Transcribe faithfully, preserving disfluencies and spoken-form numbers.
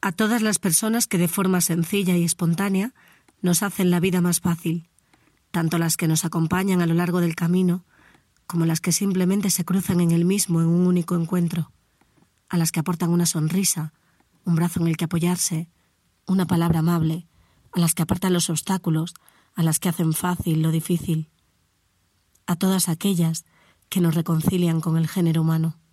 a todas las personas que de forma sencilla y espontánea nos hacen la vida más fácil, tanto las que nos acompañan a lo largo del camino, como las que simplemente se cruzan en el mismo en un único encuentro, a las que aportan una sonrisa, un brazo en el que apoyarse, una palabra amable, a las que apartan los obstáculos, a las que hacen fácil lo difícil, a todas aquellas que nos reconcilian con el género humano.